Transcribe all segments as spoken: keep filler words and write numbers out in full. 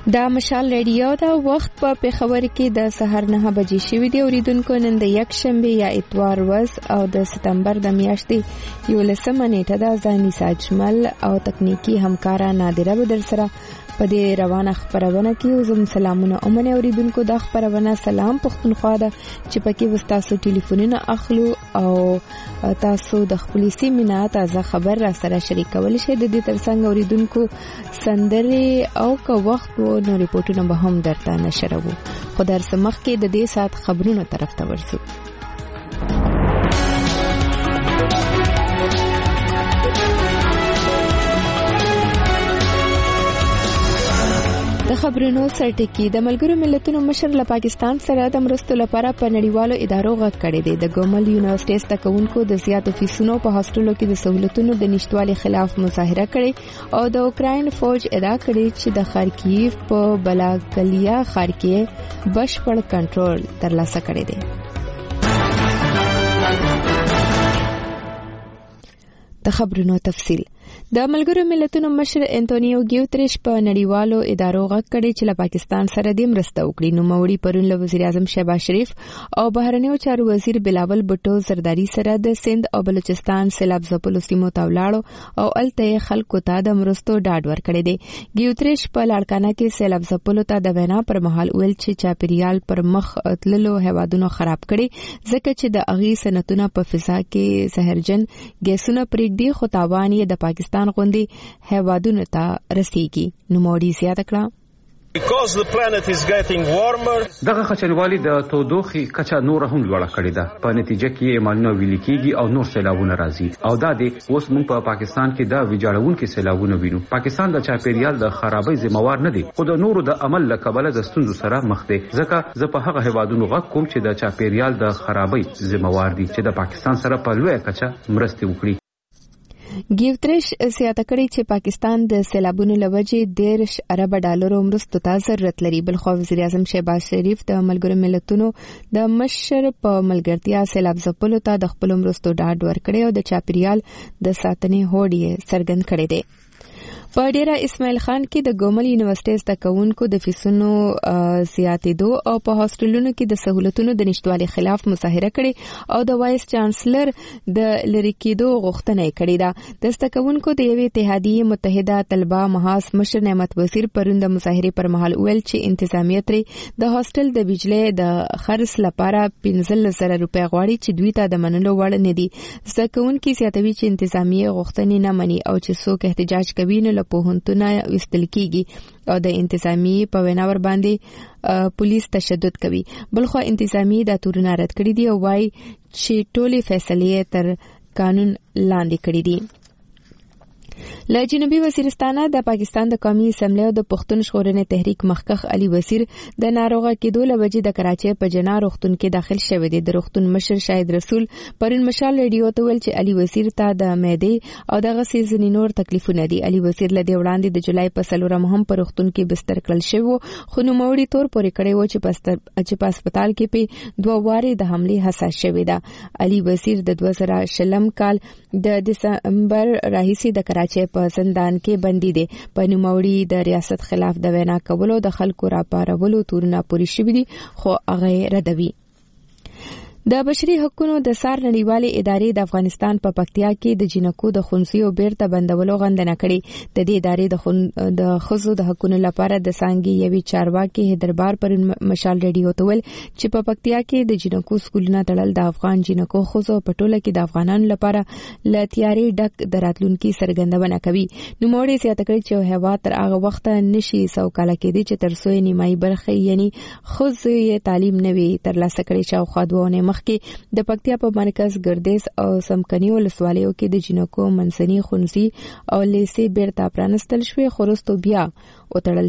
دا مشال ریډیو دا وخت په پیښور کې د سحر نه بجې شوې دی. اوریدونکو نن د یک شنبه یا اتوار ورځ او د ستمبر د میاشتې یولسمه نیټه ده. زاني ساجمل او تکنیکی همکارا نادره به در سره په دې روانه خبرونه کې زم سلامونه اومنه. اوریدونکو دا خبرونه سلام پښتونخوا ده چې پکې وستاسو ټلیفونونه اخلو او تاسو د خپل سیمه تازه خبر را سره شریکول شئ. د دې ترڅنګ اوریدونکو سندره او که وخت و نو ریپورتونه به هم درته نشروو. خو در سمخ کې د دې سات خبرونو طرف ته ورسو. د خبرونو سرټکی د ملګرو ملتونو مشر له پاکستان سره د مرستو لپاره په نړیوالو ادارو غږ کړی دی. د ګومل یونیورسيټي ستکونکو د زیاتو فیسونو په هاستلو کې د سہولتونو د نشټوالي خلاف مظاهره کړې او د اوکراین فوج ادعا کړې چې د خارکیف په بلاکلیا ښار کې بشپړ کنټرول ترلاسه کړی دی. د خبرونو تفصیل د ملګرو ملتونو مشر انټونیو ګیوتریش په نړیوالو ادارو غږ کړی چې له پاکستان سره د مرسته وکړي. نو موري پرون له وزیر اعظم شهباز شریف او بهرنیو چارو وزیر بلاول بټو زرداری سره د سند او بلوچستان سیلاب ځپلو سیمو ته ولاړو او الته خلکو ته د مرستو ډاډ ورکړی دی. ګیوتریش په لاړکانه کې سیلاب ځپلو ته د وینا پر مهال ویل چې چاپیریال پر مخ تللو هوادونو خراب کړي ځکه چې د اغي صنعتونو په فضا کې زهرجن ګیسونه پرېږدي خو تاوان یې د پاکستان غوندي هوادونو ته رسیږي. نو موري زیاته کړه because the planet is getting warmer. دغه خچنوالي د تودوخي کچا نور هم لوړه کړې ده. په نتیجه کې ایمانونه ویل کېږي او نور سیلابونه راځي او دا د اوس موږ په پاکستان کې د ویجاړونکو سیلابونه وینو. پاکستان د چاپیریال د خرابۍ ذمہوار نه دی خو د نورو د عمل لکبله د ستونزو سره مخ دی. ځکه زه په هغه هوادونو غږ کوم چې د چاپیریال د خرابۍ ذمہوار دي چې د پاکستان سره په لوی کچا مرسته وکړي. ګیوتریش زیاته کړی چې پاکستان د سیلابونو لوجې ډېر ارب ډالرو مرستو ته ضرورت لري. بلخو وزیر اعظم شهباز شریف د ملګرو ملتونو د مشر په ملګرتیا سیلاب ځپلو ته د خپل مرستو ډاډ ورکړی او د چاپیریال د ساتنې هوډ یې څرګند کړی دی. په ډیره اسماعیل خان کې د ګومل یونیورسيټي ستکونکو د فیسونو زیاتېدو او په هاستلونو کې د سہولتونو د نشټوالي خلاف مظاهره کړې او د وایس چانسلر د لری کېدو غوښتنه کړې ده. د ستکونکو د یوې اتحادیې متحده طلبه محاس مشر نعمت وزیر پرون د مظاهره پر مهال ویل چې انتظامیه ترې د هاستل د بجلی د خرڅ لپاره پنځه زره روپۍ غواړي چې دوی ته د منلو وړ نه دي. ستکونکو زیاتوي چې انتظامیه غوښتنې نه مني او چې څوک احتجاج کوي نو په هنتونه وستل کیږي او د انتظامی په وینا ور باندې پولیس تشدد کوي. بلخو انتظامی د تورونه رد کړی دی او وايي چې ټولې فیصلې تر قانون لاندې کړی دي. له جنوبي وزیرستانه د پاکستان د قومي اسمبلی او د پښتون ژغورنې تحریک مخکخ علي وزیر د ناروغه کېدو له وجې د کراچۍ په جنا روغتون کې داخل شوی دی. د روغتون مشر شاهد رسول پرون مشال ریډیو ته ویل چې علي وزیر ته د معدې او دغه سیزنی نور تکلیفونه دي. علي وزیر له دې وړاندې د جولای په څلورم هم په روغتون کې بستر کړل شوی خو نوموړي تور پورې کړی و چې په چې په هسپتال کې په دوه وارې د حملې حساس شوی ده. علي وزیر د دوه زره شلم کال د دسمبر راهیسې د کراچۍ په زندان کې بندي دي. په نوموړي د ریاست خلاف د وینا کولو د خلکو راپارولو تورونه پوری شوی دي خو هغه ردوي. د بشري حقوقو د سار نړیوالې ادارې د افغانستان په پکتیا کې د جنکو د خنثیو بیرته بندولو غندنه کړې. د دې ادارې د خن د خزو د حقوقو لپاره د سانګي یوي چارواکي هدربار پر مشال ریډیو ته ویل چې په پکتیا کې د جنکو سکولونه تړل د افغان جنکو خزو په ټوله کې د افغانانو لپاره لتیاري ډک دراتلونکي سرګندونه کوي. نو موږ زیاته کړی چې هوا تر هغه وخت نشي سوکاله کېدی چې تر څو نیمایي برخه یعنی خزو یې تعلیم نوي ترلاسه کړي. چې خو دوونه کې د پکتیا په مرکز ګردیز او سمکني ولسوالیو کې د جنکو منځني خنثی او لیسي بیرته پرانستل شوې خورستو بیا وتړل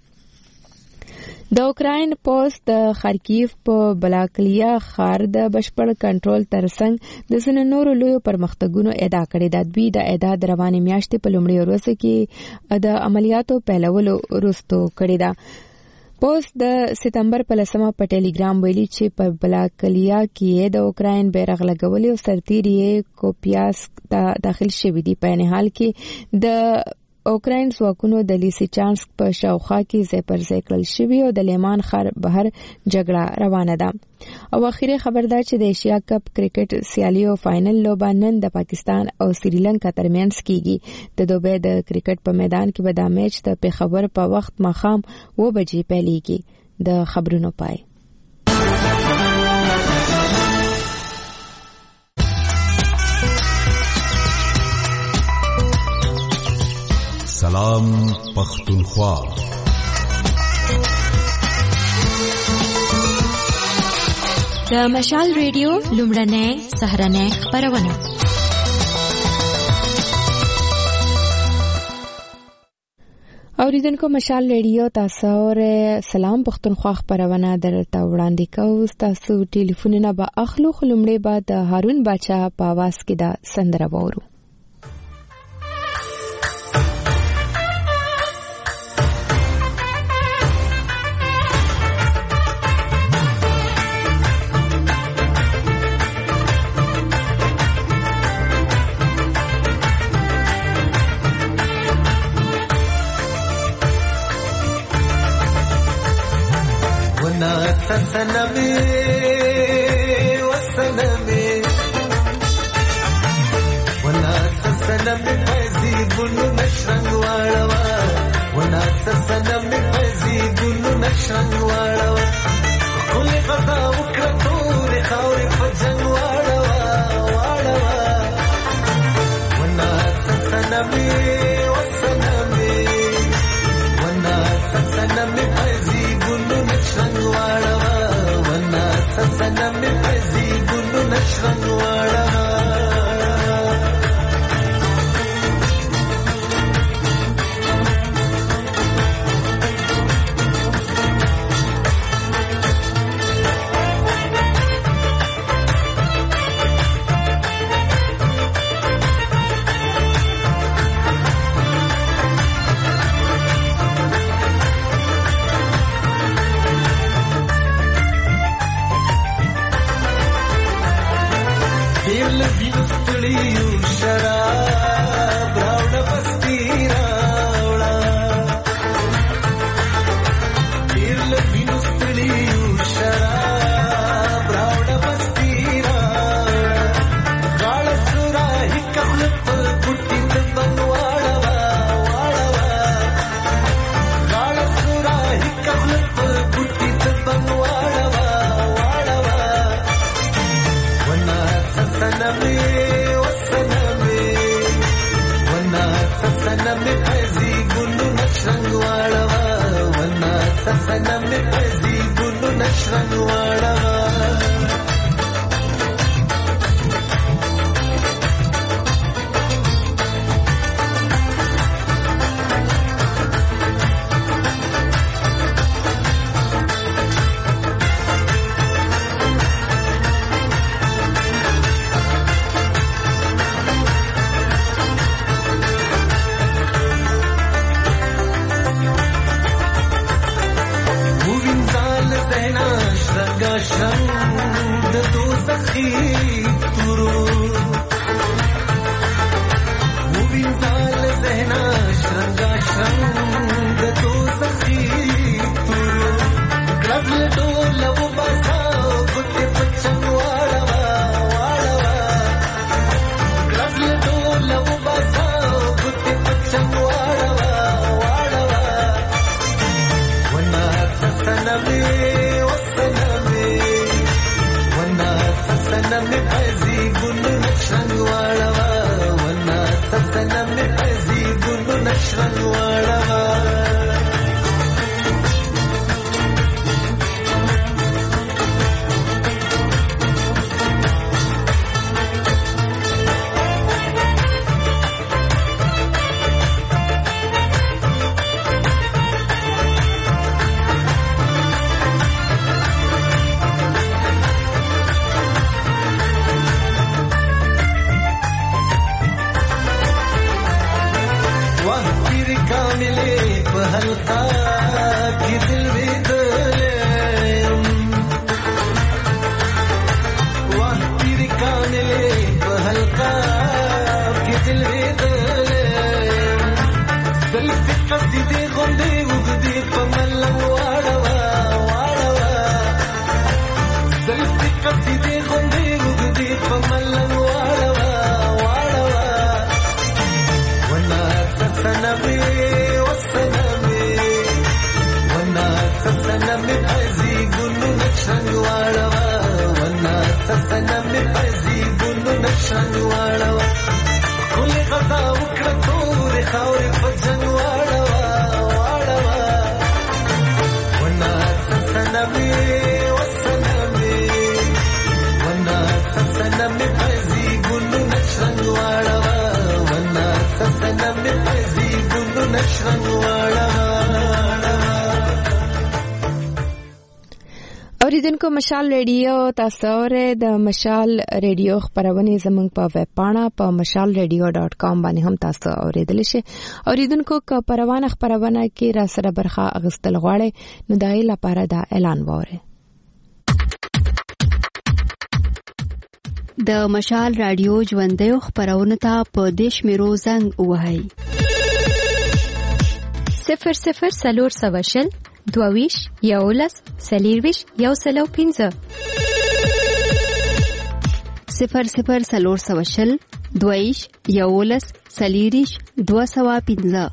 شوې. د اوکراین پوز د خارکیف په بلاکلیا ښار د بشپړ کنټرول ترڅنګ د ځینو نورو لویو پرمختګونو ادعا کړې ده. دوی د ادعا د روانې میاشتې په لومړۍ ورځ کې د عملیاتو پیلولو وروسته کړې ده. پوز د ستمبر په لسمه په ټیلیګرام ویلي چې په بلاکلیا کې د اوکراین بیرغ لګولې او سرتیری کوپیاسک ته داخل شوی دی. په نه حال کې د اوکراین ځواکونو د لیسیچانسک په شاوخوا کې ځای پر ځای کړل شوي او د لیمان ښار بهر جګړه روانه ده. او اخیری خبر ده چې د ایشیا کپ کرکټ سیالیو فائنل لوبه نن د پاکستان او سریلانکا ترمنځ کیږي. د دوبۍ د کرکټ په میدان کې به دا میچ د پیښور په وخت ماښام و بجې پیلېږي. د خبرونو پای. سلام پختونخوا. د مشال ریډیو لومړنۍ سهارنۍ خبرونه. اوریدونکو مشال ریډیو تاسو اوره سلام پختونخوا خبرونه درته وړاندې کوو. تاسو ټلیفونونه به اخلو خلمړې بعد هارون باچا په आवाज کې دا سندره وورو. سنمي وسنمي ونا سنمي فزي بنو نشرن واړوا ونا سنمي فزي بنو نشرن واړوا ولې غدا وکړو خاورې فجن واړوا واړوا ونا سنمي وسنمي ونا سنمي فزي بنو نشرن واړوا سنم می پزی ګلو نشرن واړه سسنم پزیبونو نشنګ واړه کله غدا وکړه تور خاورې په جنگ واړه واړه ونا سسنم وسنم ونا سسنم پزیبونو نشنګ واړه ونا سسنم پزیبونو نشنګ واړه. اوریدونکو مشال ریډیو تاسو اورئ د مشال ریډیو خبرونه زموږ په ویب پاڼه په مشال ریډیو ډاٹ کام باندې هم تاسو اوریدل شئ. اوریدونکو که پروانه خبرونه کې را سره برخه اغستل غواړي نو دای لپاره دا اعلان وره. د مشال رادیو ژوندۍ خبرونه ته په دیش میرو زنګ وهاي صفر صفر سلور سواشل دوویش یولس سلیرویش یو سلو پینزه صفر صفر سلور سواشل دوویش یولس سلیریش دو سوا پینزه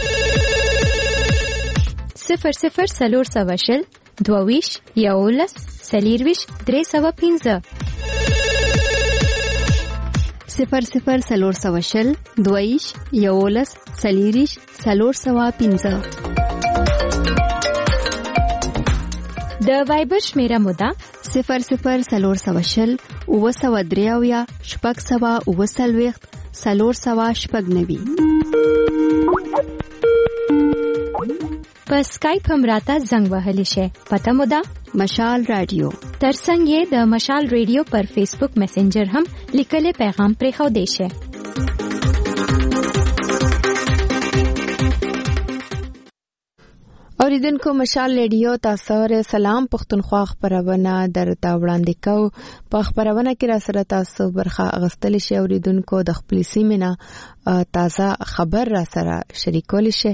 صفر صفر سلور سواشل دوویش یولس سلیرویش درې سوا پینزه صفر صفر سلور سواشل دوویش یولس سلیریش سلور سوا پینزه. د وایبر شمیره مودا صفر صفر سلور سواشل او سوا دریاویا شپږ سوا او سلويخت سلور سوا شپږ نوي. په سکایپ هم راته زنګ وهلی شي. پته مودا مشال رادیو. ترڅنګ یې د مشال ریډیو پر فیسبوک میسنجر هم لیکلي پیغام پرې خو دی شي. اوریدونکو مشال ریډیو تاسو سره سلام پښتونخوا خبرونه درته وړاندې کوو. په خبرونه کې را سره تاسو برخه اغستل شي. اوریدونکو د خپل سیمه تازه خبر را سره شریکول شي.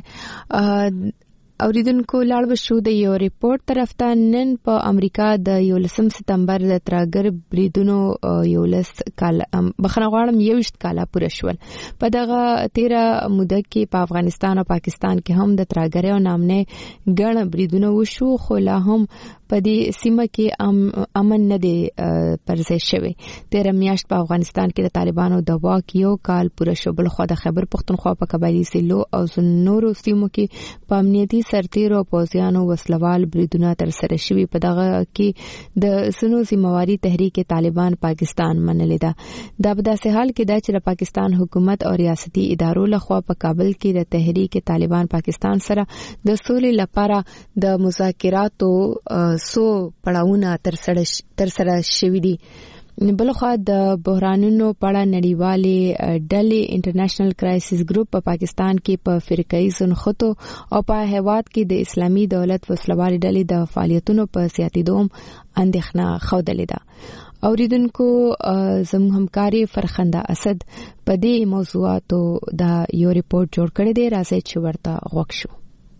اوریدونکو لاړ بشو د یو ریپورت طرف ته نن په امریکا د یولسم سپتمبر د تراګر بریدونو یولس کال بخنه غواړم یوشت کاله پوره شول. په دغه تیره موده کې په افغانستان او پاکستان کې هم د تراګر او نامنه ګڼ بریدونه وشو خو لا هم په دې سیمه کې امن نه دی پرځای شوی. تیره میاشت په افغانستان کې د طالبانو د واک یو کال پوره شو. بل خو د خیبر پختونخوا په قبایلی سیلو او نورو سیمو کې په امنیتي سرتیرو او پوځیانو وسلوال بریدونه تر سره شوي. په دغه کې د سنو ذمہواری تحریک طالبان پاکستان منلې ده. دا په داسې حال کې ده چې د پاکستان حکومت او ریاستي ادارو لخوا په کابل کې د تحریک طالبان پاکستان سره د سولې لپاره د مذاکراتو سو پړاوونه تر سره شوي دي. بلخوا د بحرانونو پړه نړیوالې ډلې انټرنیشنل کرایسس ګروپ په پاکستان کې په فرقایي زنخته او په هیواد کې د اسلامي دولت وسلوال ډلې د فعالیتونو په سیاتیدو اندېښنه خوده ده. اوریدونکو زموږ همکاري فرخنده اسد په دې موضوعاتو دا یو ریپورت جوړ کړی دی. راځي چې ورته غوښ شو.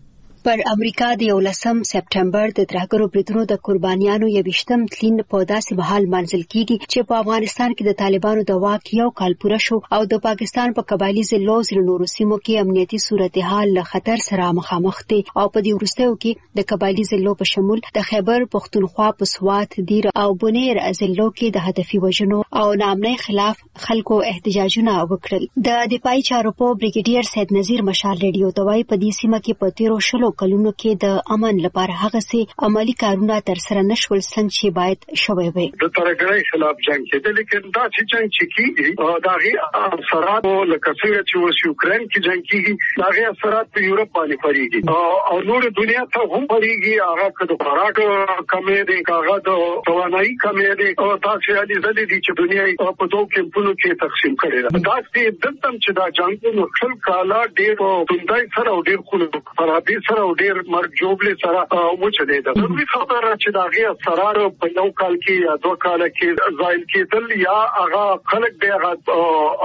پر امریکا د یولسم سپټمبر د ترهګرو بریدونو د قربانیانو یوشتم تلین په داسې مهال منځل کیږي چې په افغانستان کې د طالبانو د واک یو کال پوره شو او د پاکستان په قبایلی ضلعو ځینو نورو سیمو کې امنیتي صورتحال له خطر سره مخامخ دي او په دې وروستیو کې د قبایلی ضلعو په شمول د خیبر پختونخوا په سوات دیر او بنیر ضلعو کې د هدفي وژنو او نامنۍ خلاف خلکو احتجاجونه وکړل. د دفاعي چارو په بریګیډیر سید نذیر مشال ریډیو توای په دې سیمه کې په تیرو شلو کلونو کې د امن لپاره هغه سي عملی کارونه تر سره نشول څنګه چې باید شوي وي. د ترګړې خلاف جنگ کې د لیکن دا چې جنگ چې کیږي دا غي اثرات لکه څنګه چې اوس یوکرين کې جنگ کیږي دا غي اثرات په یورپ باندې پریږي او نور دنیا ته هم پریږي. هغه کډو خوراک کمې دي هغه د توانایي کمې دي او تاسو یې دې دي چې دنیا په دوه کمپونو کې تقسیم کړي ده. دا چې دتم چې دا جنگ نو خپل کالا ډېر توندای سره او ډېر خلک خرابې سره او ډېر مرګ جوړلې سره وچلې ده. ضروري خبره چې دا غي اثرات په یو کال کې یا دوه کال کې زایل کېدل یا هغه خلک به هغه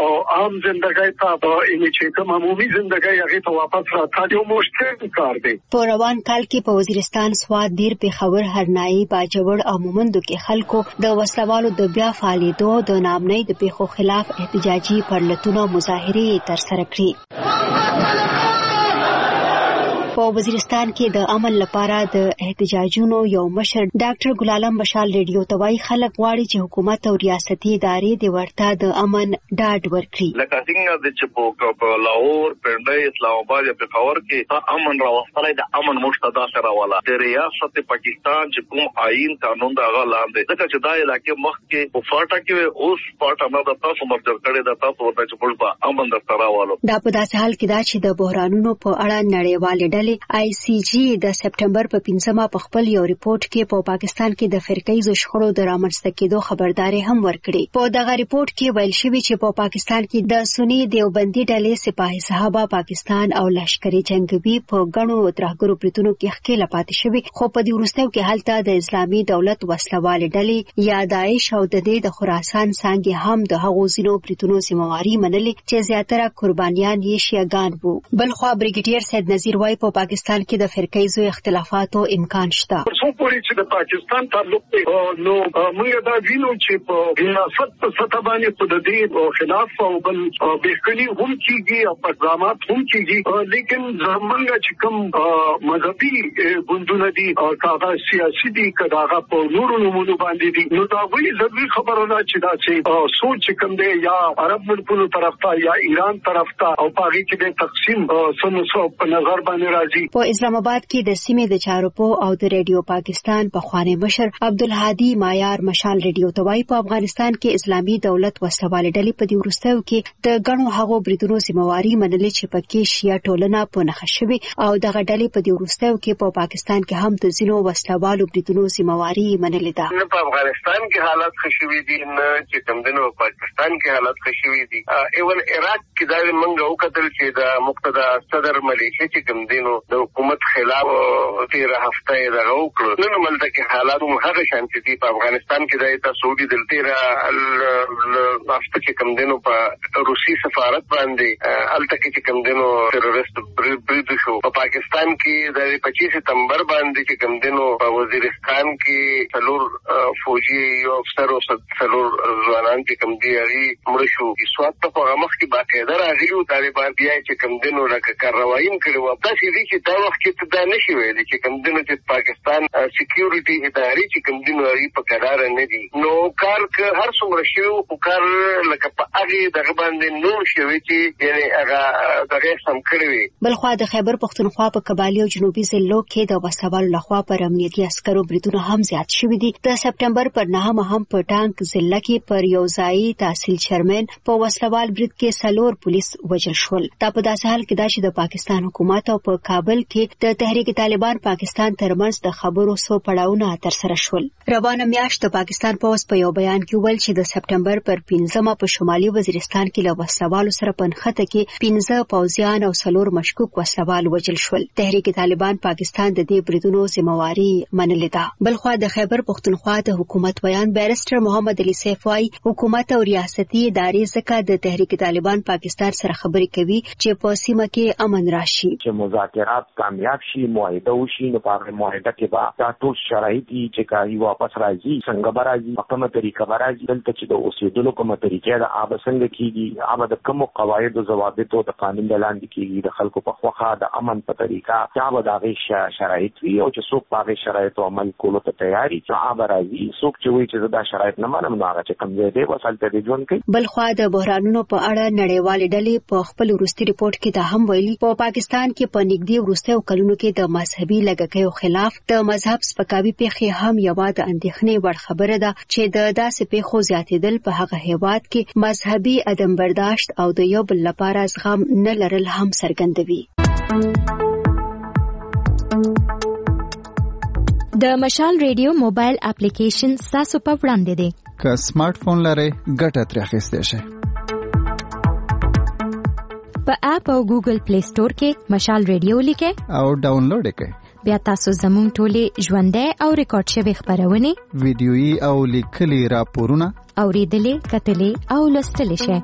عام ژوندۍ ته یې چې کوم عمومي ژوندۍ هغه ته واپس راځي یو مشکل کار دی. په روان کال کې په وزیرستان سواد دیر پیښور هرنايي باجوړ او مومندو کې خلکو د وسلوالو د بیا فعالیتو د نامنۍ د پیښو خلاف احتجاجي پرلتونو مظاهره تر سره کړې. په وزیرستان کې د امن لپاره د احتجاجونو یو مشر ډاکټر ګلالم بشال ریډیو ته وایي خلک غواړي چې حکومت او ریاستي ادارې د ورته د امن ډاډ ورکړي. لکه څنګه چې په لاهور، پنډۍ، اسلام آباد یا پېښور کې امن راوستلای د امن مشتدا سره والا د ریاست پاکستان چې کوم آئین قانون دا غلاندې ځکه چې دا علاقې مخکې په فاټا کې اوس فاټا نه د تاسو مرجر کړي د تاسو ورته چې په امن د تراوالو. دا په داسې حال کې دا چې د بحرانونو په اړه نړیوالې ډلې آی سی جی د سپټمبر په پنځمه په خپل یو ریپورت کې په پاکستان کې د فرقیزو شخړو د رامنځته کېدو خبرداري هم ورکړي. په دغه ریپورت کې ویل شوی چې په پاکستان کې د سنی دیوبندي ډلې سپاهي صحابه پاکستان او لشکري جنگوي په غنو ترهګرو بریتونو کې ښکېل پاتې شوی، خو په دې وروستیو کې هلته د اسلامي دولت وسلوال ډلې یا داعش او د دې د خراسان څنګه هم د هغو زینو بریتونو ذمہواری منلې چې زیاتره قربانیان یې شیعاګان وو. بل خو بریګیډیر سید نذیر وای په پاکستان کې د فرقیزو اختلافاتو امکان شته. څو پوری چې د پاکستان تعلق دی نو موږ دا وینو چې په ریاست په سطح باندې په دې خلاف او بل بهکلی هم کیږي او اقدامات هم کیږي، لیکن زمونږ چې کوم مذهبي ګوندونه دي او کاغه سیاسي دي کداغه په نورو نمونو باندې دي، نو دا وی ضروري خبره ده چې دا چې سوچ کوم دی یا عرب ملکونو طرف ته یا ایران طرف ته او پاغي کې د تقسیم سمسو په نظر باندې راځي. په اسلام آباد کې د سیمې د چارپو او د ریډیو پاکستان په خواني مشر عبدالهادي مایار مشال ریډیو توای په افغانستان کې اسلامي دولت وسوال ډلې په دې ورستیو کې د غنو هغو بریدونو ذمہواری منلې چې پکې شیا ټولنه په نخښه شوی او دغه ډلې په دې ورستیو کې په پاکستان کې هم د زینو وسلوالو بریدونو ذمہواری منلې ده. نه په افغانستان کې حالات خشوي دي، نه چې کوم دنو پاکستان کې حالات خشوي دي. ایول عراق کې دا موږ وکړل چې د مقتدا صدر ملیشیا چې کوم دینو د حکومت خلاف تیر هفته دا وکړ، نو ملته کې حالات هم هغه شانتي دي. په افغانستان کې د سعودي دلته ال هفته کې کوم دینو په روسي سفارت باندې الته کې کوم دینو تروریست برید شو. په پاکستان کې د پچیس ستمبر باندې چې کوم دینو په وزیرستان کې څلور فوجي یو افسر او څلور ځوانان چې کوم دی هغه مړ شو. سوات په هغه مخ کې باقاعده راغلیو طالبان بیا چې کوم دینو لکه کاروایم کړو. دا چې چې دا وخت کې دا نشي ویل چې کوم دینو چې پاکستان سکیورټي ادارې چې کوم دینو لري په قرار نه دي، نو کار که هر څومره شي او کار لکه په هغه دغه باندې نو شوی چې یعنی هغه دغه سم کړی. بلخوا د خیبر پختونخوا په قبایلی او جنوبي ضلعو کې د وسوالو لخوا پر امنیتي عسکرو بریدونه هم زیات شوي دي. د سپټمبر پر نهمه هم په ټانک ضلع کې پر یو ځایي تحصیل چیرمن په وسلوال برید کې څلور پولیس وژل شول. دا په داسې حال کې دا چې د پاکستان حکومت او په کابل کې د تحریک طالبان پاکستان ترمنځ د خبرو سو پړاوونه ترسره شول. روانه میاشت د پاکستان پولیس په یو بیان کې ویل چې د سپټمبر پر پنځمه په شمالي وزیرستان کې له وسلوالو سره په نښته کې پنځه پوځیان او څلور مشکوک وسلوال وژل شول. تحریک طالبان پاکستان د دې بریدونو ذمہواری منلې ده. بلخوا د خیبر پختونخوا د حکومت بیان بیرسټر محمد علي سیف وايي حکومت او ریاستي ادارې ځکه د تحریک طالبان پاکستان سره خبرې کوي چې په سیمه کې امن راشي، چې مذاکرات کامیاب شي، معاهده وشي. نو په معاهده کې به دا ټول شرایط چې کاری واپس راځي څنګه به راځي، په کومه طریقه به راځي، دلته چې د اوسېدلو کومه طریقه ده هغه څنګه کیږي، هغه د کومو قواعد او ضوابط او د قانون لاندې کیږي، د خلکو په خوخه د امن په طریقه چې به دا غي شرایط وي او چې څوک په شرایط عمل کولو ته تیاری چې هغه راځي. څوک چې وایي چې دا شرایط نه منم نو هغه چې کوم ځای دی وسالته دی ژوند کوي. بلخوا د بحرانونو په اړه نړیوالې ډلې په خپل وروستي ریپورت کې دا هم ویلي په پاکستان کې په نږدې وروستیو کلونو کې د مذهبي لږکیو خلاف د مذهب سپکاوي پیښې هم یوه د اندېښنې وړ خبره ده چې د داسې پیښو زیاتېدل په هغه هیواد کې مذهبي عدم برداشت او د یو بل لپاره زغم نه لرل هم څرګندوي. د مشال ریډیو موبایل اپلیکیشن تاسو په وړاندې دی. که سمارټ فون لرئ ګټه ترې اخیستی شئ. په اپ او ګوګل پلی سٹور کې مشال ریډیو لیکئ او ډاونلوډ یې کړئ. بیا تاسو زموږ ټولې ژوندۍ او ریکارډ شوي خپرونې، ویډیويي او لیکلي راپورونه اورېدلې، کتلې او لوستلی شئ.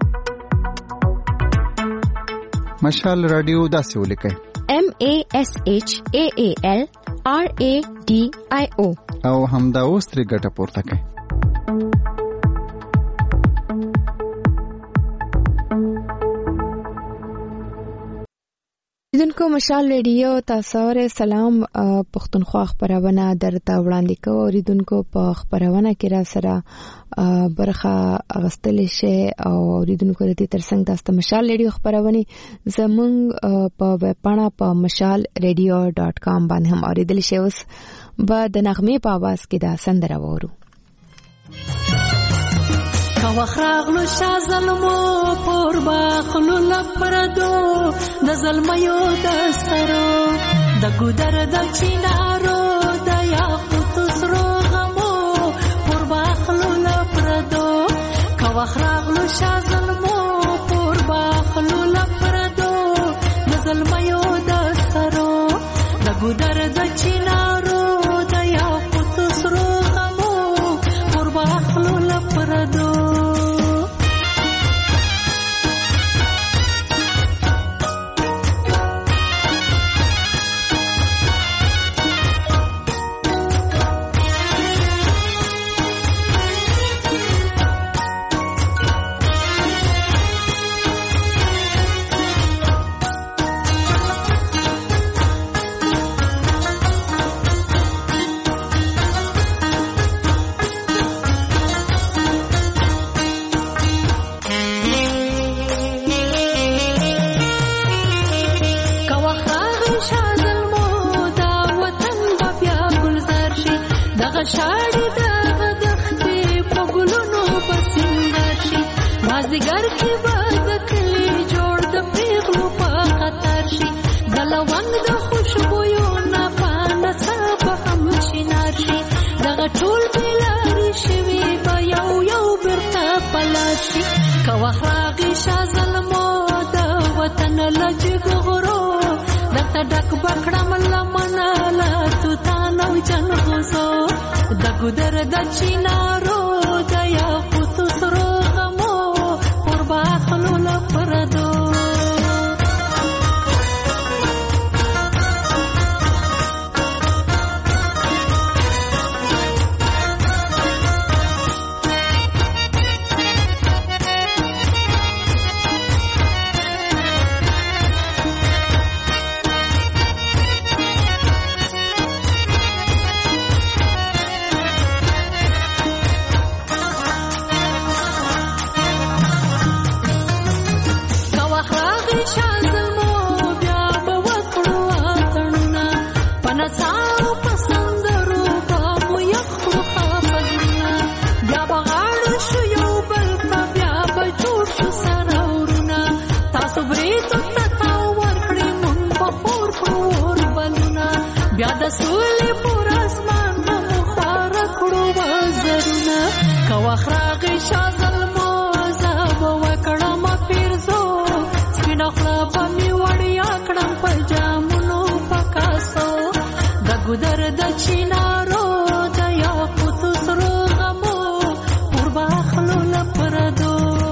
مشال رادیو داسې ولیکئ: M A S H A A L R A D I O او همدا اوس ترې ګټه پورته کړئ. لیدونکو اوریدونکو مشال ریډیو تاسو سره سلام پښتونخوا خبرونه درته وړاندې کوو. اوریدونکو په خبرونه کې را سره برخه اغستل شي او اوریدونکو رتی ترڅنګ تاسو مشال ریډیو خبرونه زمونږ په ویب پاڼه په مشال ریډیو ډاٹ کام باندې هم اوریدل شي. اوس به د نغمه په आवाज کې دا سندره وورو. کاوخراغلو شا ظلمو پور باخلو لپردو د ظلمیو دسترو د ګودر د چینارو د یاقوت سرو غمو پور باخلو لپردو کاوخراغلو شا ظلمو پور باخلو لپردو د ظلمیو دسترو د ګودر د چینارو د یاقوت سرو غمو پور باخلو لپردو شاړې دغه دښتې په ګلونو پسندر شي مازدیګر کې به د کلي جوړ د پیغلو په خطر شي د لونګ د خوشبویو نه پانه څه به هم شینار شي دغه ټول بېلارې شوي به یو یو بیرته پلار شي که وخت راغی شا ظلمو د وطن له جګغرو درته ډک به کړم لمنه له توتان او جنغوزو د ګودر د چینارو د یاقوت سرو غمو پر باخلو لپردو بیا د سولې پر اسمان مو خوار کړو وزرونه که وخت راغی شا ظلمو زه به وکړم پیرزو سپینه خوله به مې وړیا کړم په جامونو په کاسو د ګودر د چینارو د یاقوت سرو غمو پر باخلو لپردو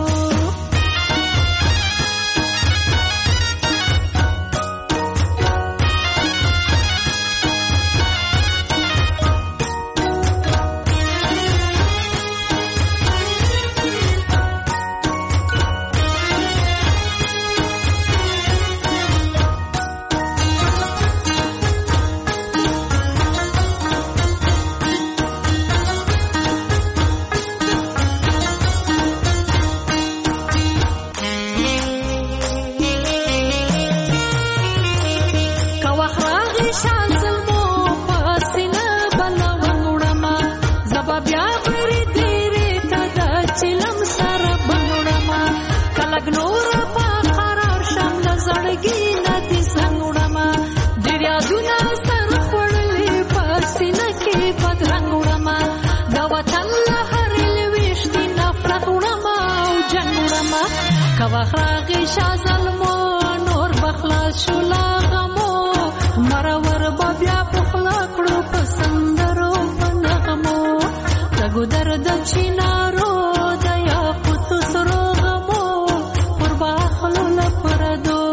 کواخراغی شا ظلمو نور بخلاص شولا غمو مرور بابیا پخلا کړو پسندرو پنغمو دګو درد چینارو د یاقوت سرو غمو پر باخلو لپردو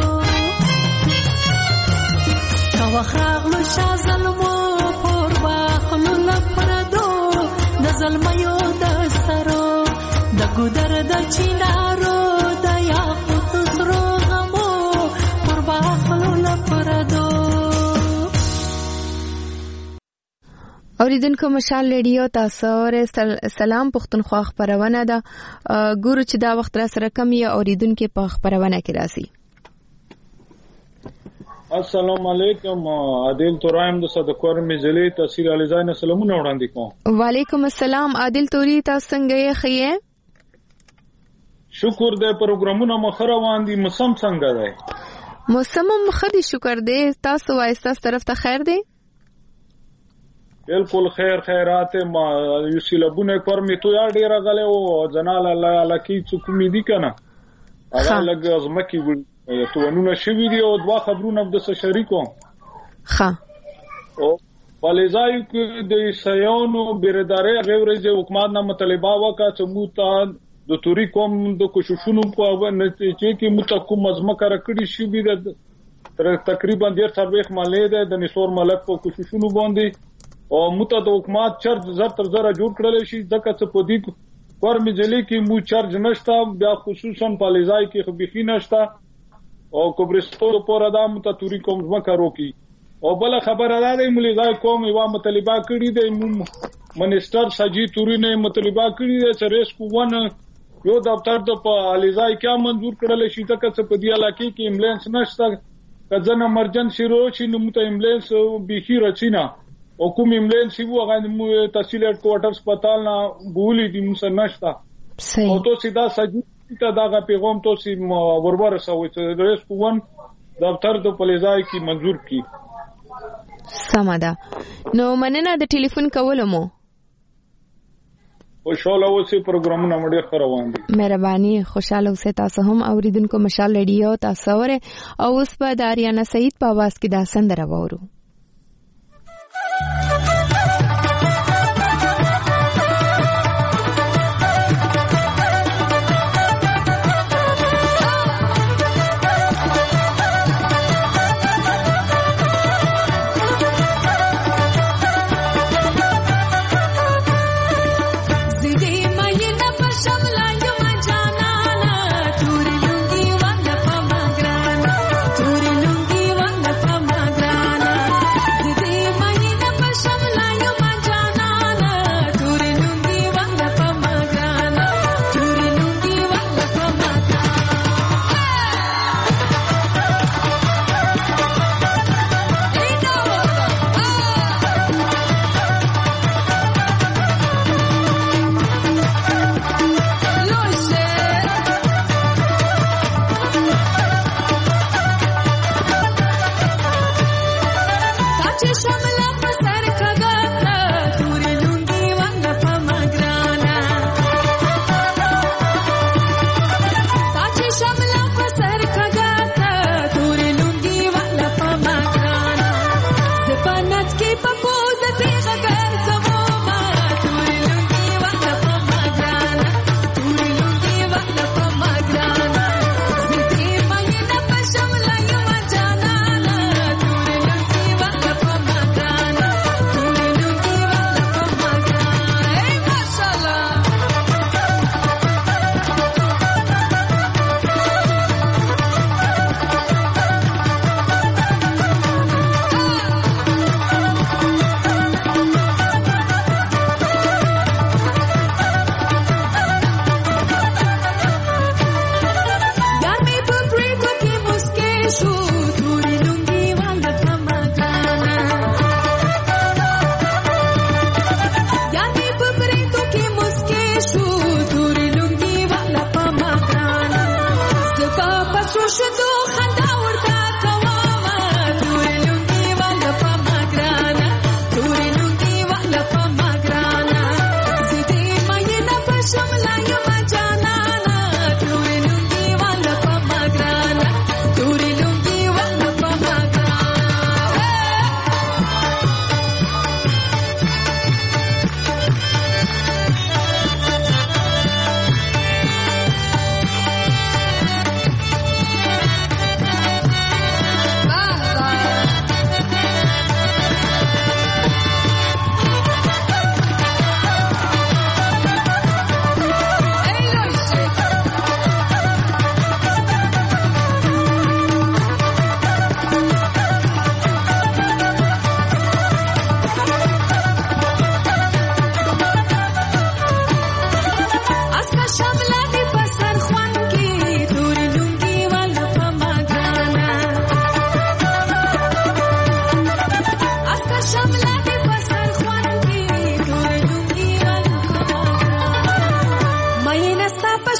کواخراغلو شا ظلمو پر باخلو لپردو د ظلمیو د سرو دګو درد چینارو د یاقوت سرو غمو پر باخلو لپردو اوریدونکو مشال ریډیو تاسو ور سلام پښتونخوا خبرونه ده ګورو چې دا وخت را سره کم یا اوریدونکو په خبرونه کې راځي. السلام علیکم عادل تورایم د صدقور مزلی تحصیل علیزای سلامونه وړاندې کوم. وعلیکم السلام عادل توری تاسو څنګه یې خیه؟ شکر دې پروګرامونه مخره واندي موسم څنګه دی؟ موسم مخدي شکر دې تاسو وایسته طرف ته خیر دی؟ بالکل خیر خیرات ما یو سیلابونه پرمی تو یا ډیر غلې او جنال الله لکی څوک می دي کنه هغه لګ ازمکی تو ونونه شوی دی او دوا خبرونه د شریکو ها او پالیزای کې د سیانو بیرداري غوړې حکومت نه مطالبه وکړه چې موته د توري کوم د کوششونو په نتیجه کې متکم ازمکه راکړي شي بي د تقریبا ډیر سرویخ مالې ده د نسور ملک په کوششونو باندې او موته د حکومت چارج زر تر زر جوړ کړل شي ځکه چې په دې ورمې ځلې کې مو چارج نشته بیا خصوصا پالیزای کې خبيخي نشته او کوبرستو په اړه د متتوري کوم ځمکه روکي او بل خبره ده د مليزای کوم یو مطالبه کړی دی منیسټر ساجي توري نه مطالبه کړی دی چې ریسکو ونه یو دفتر د په الیزای کې منظور کړل شي ځکه چې په دې علاقې کې ایمبولانس نشته کله امرجنسي روشي نو مت ایمبولانس بيخي رچینا او کوم ایمبولانس وو هغه تحصیل هډ کوارټر هسپتال نه بولی دي مس نشته او تو سیدا ساجي ته دا پیغام تو سي ورور سوي چې ریسکو ون دفتر د پالیزای کې منظور کی سماده نو مننه د ټلیفون کولو مو خوشاله اوسئ پروګرامونه مډه خروان دي مهرباني خوشاله اوسئ تاسو هم اوریدونکو مشال ریډیو تاسو ور او اوس په داریانا سعید په आवाज کې دا سندره وورو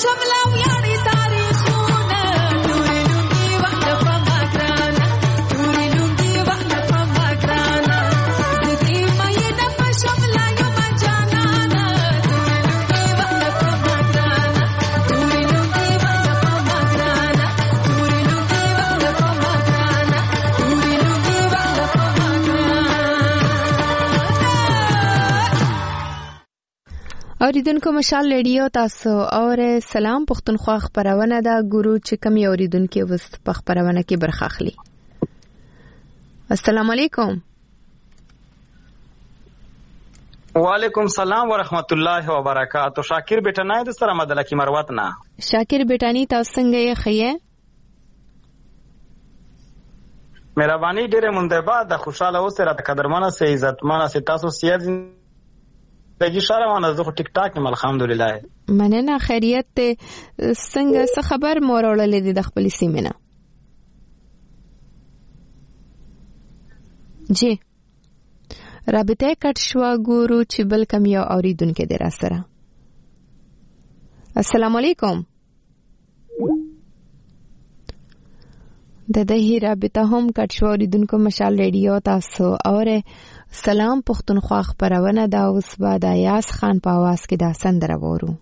شملا ویاړي تاریخونه تورې لونګي وخت په ماګرانا تورې لونګي وخت په ماګرانا دې مې نه په شملا یو مجانا تورې لونګي وخت په ماګرانا تورې لونګي وخت په ماګرانا تورې لونګي وخت په ماګرانا تورې لونګي وخت په ماګرانا اوریدونکو مشال ریډیو تاسو اور سلام پښتونخوا خبرونه دا ګورو چې کوم اوریدونکو وست په خبرونه کې برخه اخلي. السلام علیکم. وعلیکم السلام ورحمت الله وبرکاتہ. شاکر بیٹانای د سره مدله کی مروت نه. شاکر بیٹانی تاسو څنګه یې خیه؟ مهرباني ډیره مونږه بعد د خوشاله اوسره قدرمنه سي عزتمنه سي تاسو سیاز دغه شارمانه زه ټیک ټاک نم الحمدلله. مننه خیریت ته څنګه څه خبر مورولې د خپل سیمه؟ جی رابطه کټ شو ګورو چې بل کم یو اوریدونکو دی را سره. السلام علیکم. د دې رابطه هم کټ شو اوریدونکو مشال ریډیو تاسو اور سلام پښتونخوا خبرونه دا اوس با د یاس خان په आवाज کې دا سندره وورو.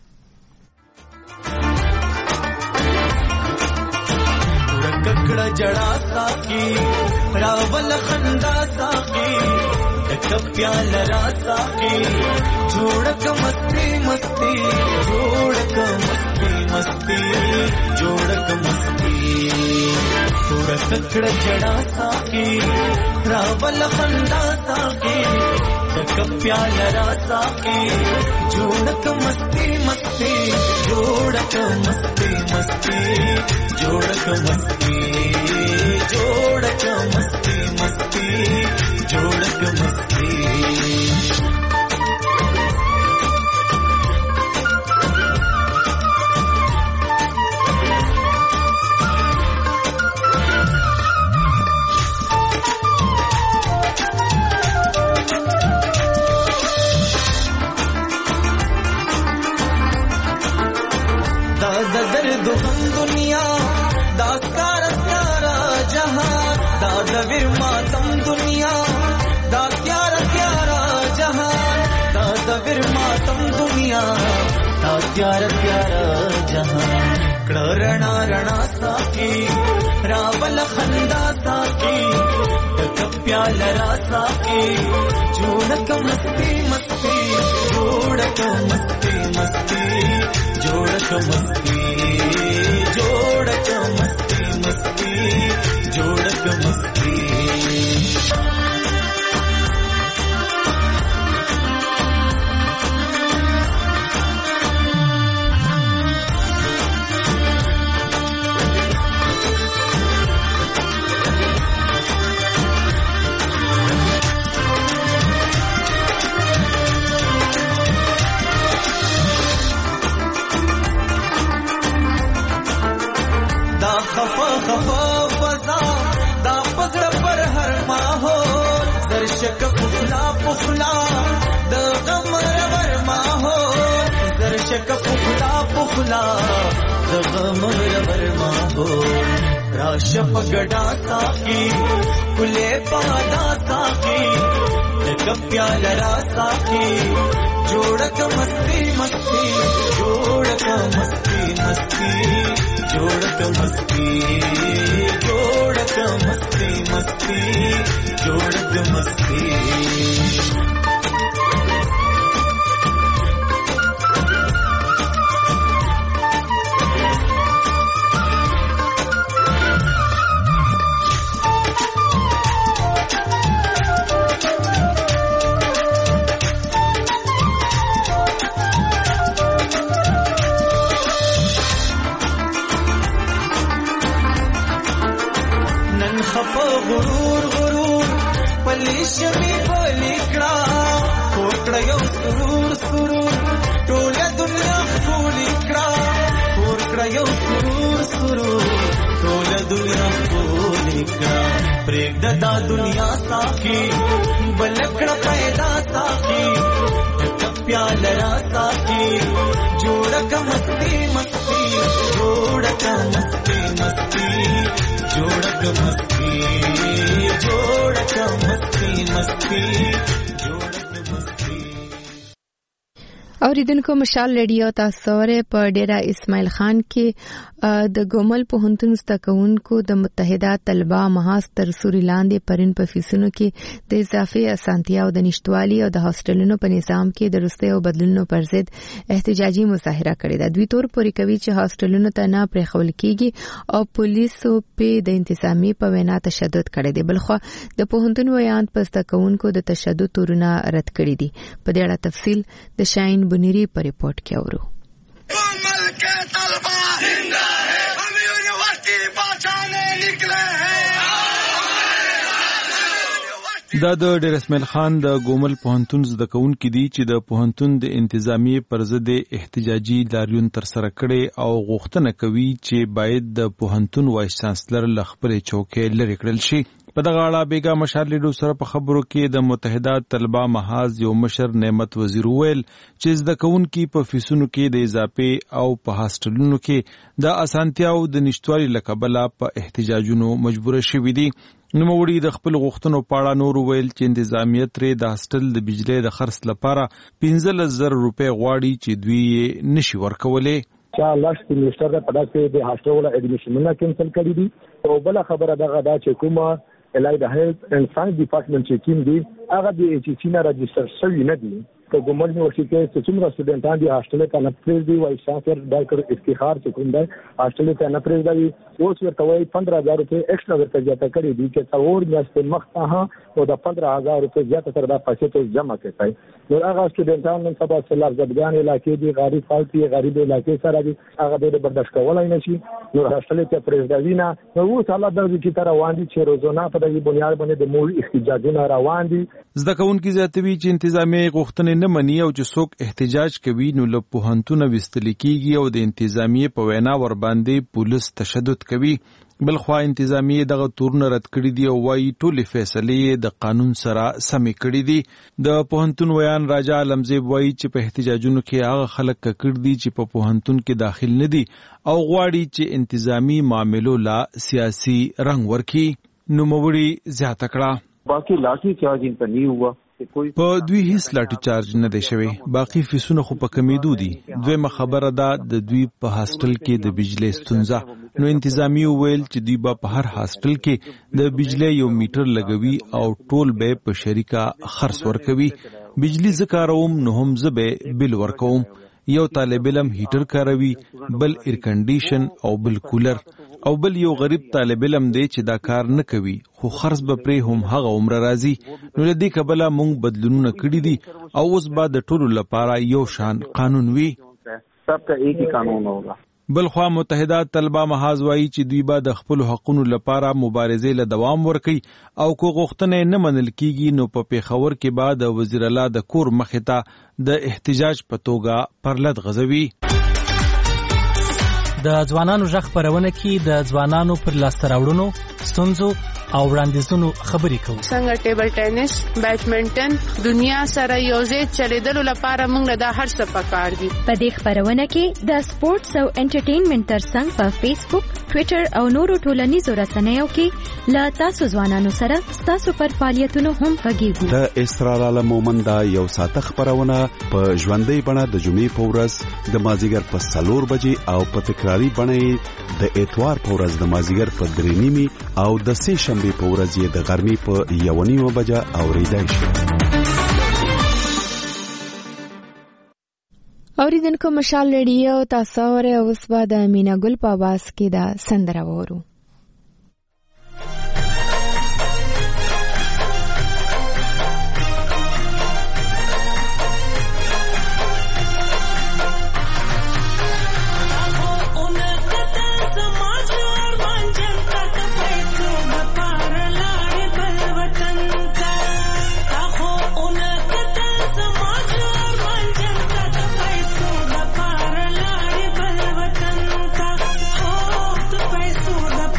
ککړه جڑا ساقي راول خندا ساقي کپ پیال را ساقي جوړک مستی مستی جوړک مستی مستی جوړک مستی پورا ککړه جڑا ساقي راول خندا ساقي کپ پیال را ساقي جوړک مستی مستی جوړک مستی مستی جوړک مستی جوړک مستی مستی جوړک مستی प्यारा प्यारा जहां करणा रणा साकी रावल खंदा साकी कप प्याल रा साकी जोड़क मस्ती मस्ती जोड़क मस्ती मस्ती जोड़क मस्ती जोड़क मस्ती मस्ती जोड़क मस्ती दर्शक पुखला पुखला द गमर वर्मा हो दर्शक पुखला पुखला द गमर वर्मा हो राश पगड़ा साकी कुले पादा साकी कप प्याल रा साकी जोड़क मस्ती मस्ती जोड़क मस्ती मस्ती जोड़क मस्ती जोड़क मस्ती मस्ती जोड़क मस्ती غرور غرور پلیش می بلیکړه کوټړ یو سرور سرور ټول دنیا خولکړه کوټړ یو سرور سرور ټول دنیا خولکړه پرېږد دا دنیا ساقي بلکړه پیدا ساقي प्याल रासा की जोड़ का मस्ती मस्ती जोड़ का मस्ती मस्ती जोड़ का मस्ती जोड़ का मस्ती मस्ती जोड़ का मस्ती। اوریدونکو مشال ریډیو تاسو ورې په ډیرا اسماعیل خان کې د ګومل پوهنتون زده کوونکو د متحده طلبه محاذ تر سوري لاندې پرین په فیسونو کې د اضافي اسانتیا او د نشټوالي او د هاستلونو په نظام کې د رسته او بدلونو پر ضد احتجاجي مظاهره کړې ده. دوی تور پوري کوي چې هاستلونو ته نه پرېښول کېږي او پولیسو په د انتظامی په وینا تشدد کړی دی. بلخو د پوهنتون ویان په زده کوونکو د تشدد تورونه رد کړی دي. په دې اړه تفصیل د شاین بنيري پر رپورت کې اورو. कोमल के तलबा जिंदा है हम यूनिवर्सिटी बचाने निकले हैं. دا د ډیر اسماعیل خان د ګومل پوهنتون زده کوونکي دي چې د پوهنتون د انتظامی پر ضد احتجاجي لاریون تر سره کړي او غوښتنه کوي چې باید د پوهنتون وایس چانسلر له خپلې چوکۍ لرې کړل شي. په دغه اړه بیګا مشال لیډو سره په خبرو کې د متحده طلبه محاذ یو مشر نعمت وزیر ویل چې زده کوونکي په فیسونو کې د اضافه او په هاستلونو کې د اسانتیاو د نشټوالي لکبله په احتجاجونو مجبور شوي دي. نوموړي د خپل غوښتنو په اړه نور ویل چې انتظامیه ترې د هاستل د بجلی د خرڅ لپاره پنځلس زره روپۍ غواړي چې دوی یې نشي ورکولی. چې لاش سیمیسټر په داسې د هاستل ولا اډمیشنونه کینسل کړي دي او بل خبره دغه دا چې کومه الای د هیلث اینڈ ساينس ډپارټمنټ چې کیم دي هغه د ایچ سی نه رجستر شوی نه دي. په ګومل یونیورسيټي کې چې څومره سټوډنټان دي هاستل ته نه پریز دی وایي شاکر ډاکټر افتخار چې کوم دی هاستل ته نه پریز دی اوس ورته وایي پندرہ ہزار روپے ایکسټرا ورته زیاته کړی دي چې څور میاشتې مخته او د پندرہ ہزار روپے زیاته تر دا پیسې ته جمع کړي. نو هغه سټوډنټان نن سبا سلار زدګان علاقې دي غریب فالتي غریب علاقې سره دي هغه د برداشت کولای نشي. نو هاستل ته پریز دی نه نو اوس حالات د دې تر روان دي چې روزانه په دې بنیاد باندې د مول احتجاجونه روان دي. زده کوونکي زیاتوي چې انتظامی غوښتنې نه مني او چې څوک احتجاج کوي نو له پوهنتونه وستل کیږي او د انتظامیه په وینا ور باندې پولیس تشدد کوي. بلخوا انتظامیه دغه تورونه رد کړی دي او وايي ټولې فیصلې د قانون سره سمې کړي دي. د پوهنتون ویان راجا علمزیب وايي چې په احتجاجونو کې هغه خلک کړي دي چې په پوهنتون کې داخل نه دي او غواړي چې انتظامی معاملو لا سیاسي رنگ ورکړي. نوموړي زیاته کړه باقي لاټي چارجینګ ته نه هوا په دوی هیڅ لاټي چارج نه دی شوی. باقي فیسونه خو په کمیدو دي. دویمه خبره ده د دوی په هاستل کې د بجلی ستونزه. نو انتظامی ویل چې دوی به په هر هاستل کې د بجلی یو میټر لګوي او ټول به په شریکه خرڅ ورکوي. بجلی زکاروم نو هم زبه بل ورکوم. یو طالب علم هیټر کاروي بل ایر کنډیشن او بل کولر او بل یو غریب طالب علم دی چې دا کار نه کوي خو خرڅ به پرې هم هغه عمر راځي. نو لدی کبله مونږ بدلونونه کړی دي او اوس به د ټولو لپاره یو شان قانون وي. سب کا ایک ہی قانون ہوگا. بلخوا متحده طلبه محاذ وايي چې دوی به د خپل حقوقو لپاره مبارزه له دوام ورکړي او کو غوښتنې نه منل کیږي نو په پیښور کې بعد وزیر اعلی د کور مخې ته د احتجاج په توګه پرلط غزوي. د ځوانانو ژغ خبرونه کې د ځوانانو پر لاسته راوړنو ستونزو او وړاندیزونو خبرې کوو. څنګه ټیبل ټینس بیډمنټن دنیا سره یوځای چلیدلو لپاره موږ له هر څه پکار دي. په دې خبرونه کې د سپورتس او انټرټینمنټ ترڅنګ په فیسبوک ټوئیټر او نورو ټولنیزو رسنیو کې له تاسو ځوانانو سره تاسو پر فعالیتونو هم غږیږو. د اسرار عالم مومندا یو ساعت خبرونه په ژوندۍ بڼه د جمعې په ورځ د مازیګر په سلور بجې او په تکراری بڼه د اتوار په ورځ د مازیګر په درې نیمې او د سې شنبې په ورځ یې د غرمې په یو نیمه بجه اوریدای شي. اوریدونکو مشال ریډیو تاسو ورې اوس به د مینا ګل په आवाज کې دا سندره وورو. पैसों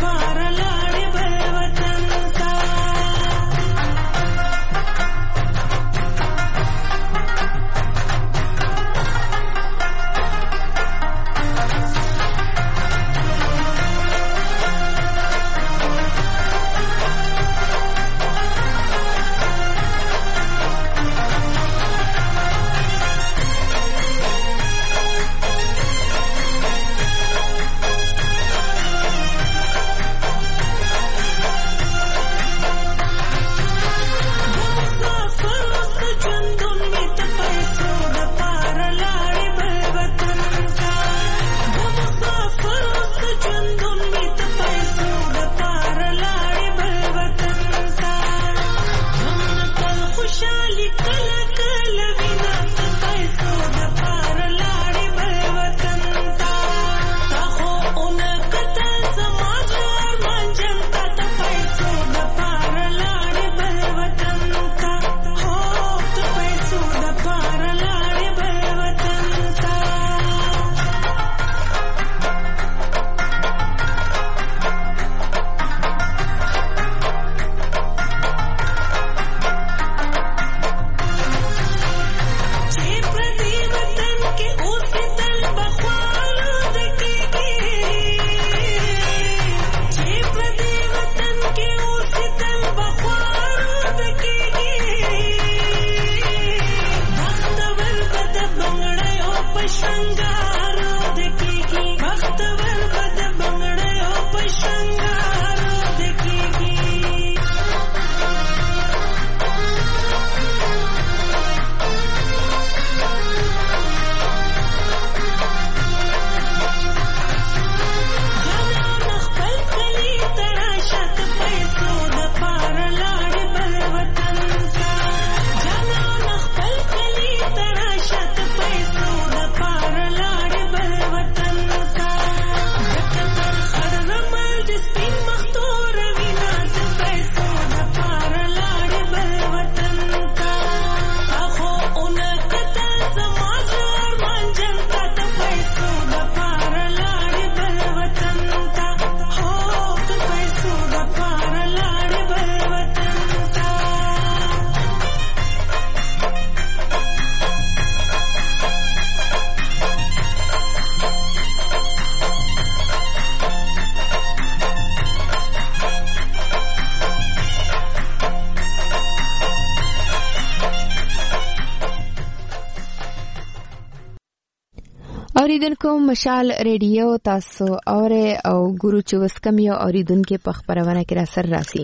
اوریدونکو مشال ریډیو تاسو اوره او ګورو چې وسکم یو اوریدونکو په خبرونه کې را سر راسي.